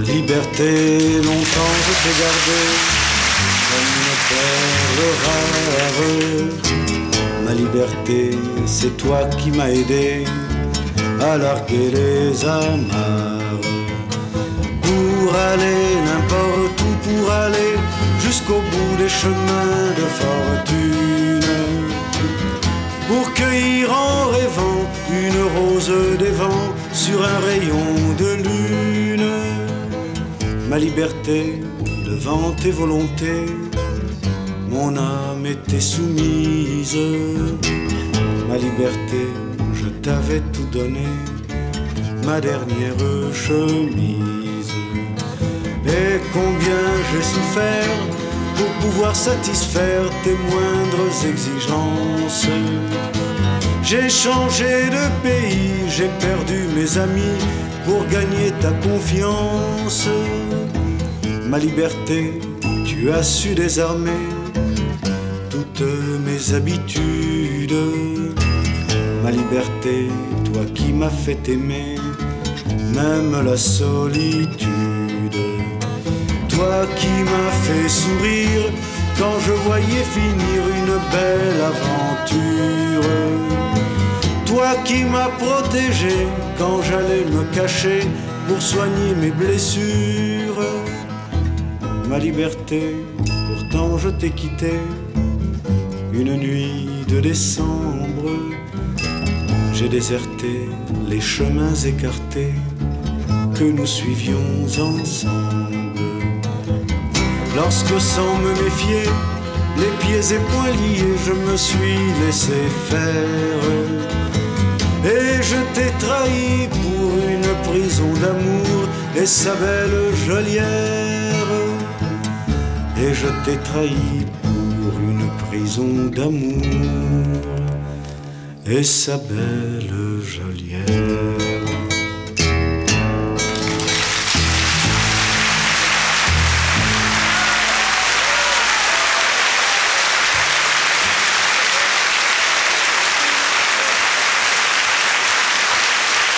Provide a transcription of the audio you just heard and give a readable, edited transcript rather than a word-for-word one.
Liberté, longtemps je t'ai gardé comme une perle rare. Ma liberté, c'est toi qui m'as aidé à larguer les amarres. Pour aller n'importe où, pour aller jusqu'au bout des chemins de fortune. Pour cueillir en rêvant une rose des vents sur un rayon de lune. Ma liberté, devant tes volontés, mon âme était soumise. Ma liberté, je t'avais tout donné, ma dernière chemise. Et combien j'ai souffert pour pouvoir satisfaire tes moindres exigences. J'ai changé de pays, j'ai perdu mes amis pour gagner ta confiance. Ma liberté, tu as su désarmer toutes mes habitudes. Ma liberté, toi qui m'as fait aimer même la solitude. Toi qui m'as fait sourire quand je voyais finir une belle aventure. Toi qui m'as protégé quand j'allais me cacher pour soigner mes blessures. Ma liberté, pourtant je t'ai quitté une nuit de décembre. J'ai déserté les chemins écartés que nous suivions ensemble. Lorsque sans me méfier, les pieds et poings liés, je me suis laissé faire. Et je t'ai trahi pour une prison d'amour et sa belle geôlière. Et je t'ai trahi pour une prison d'amour et sa belle geôlière.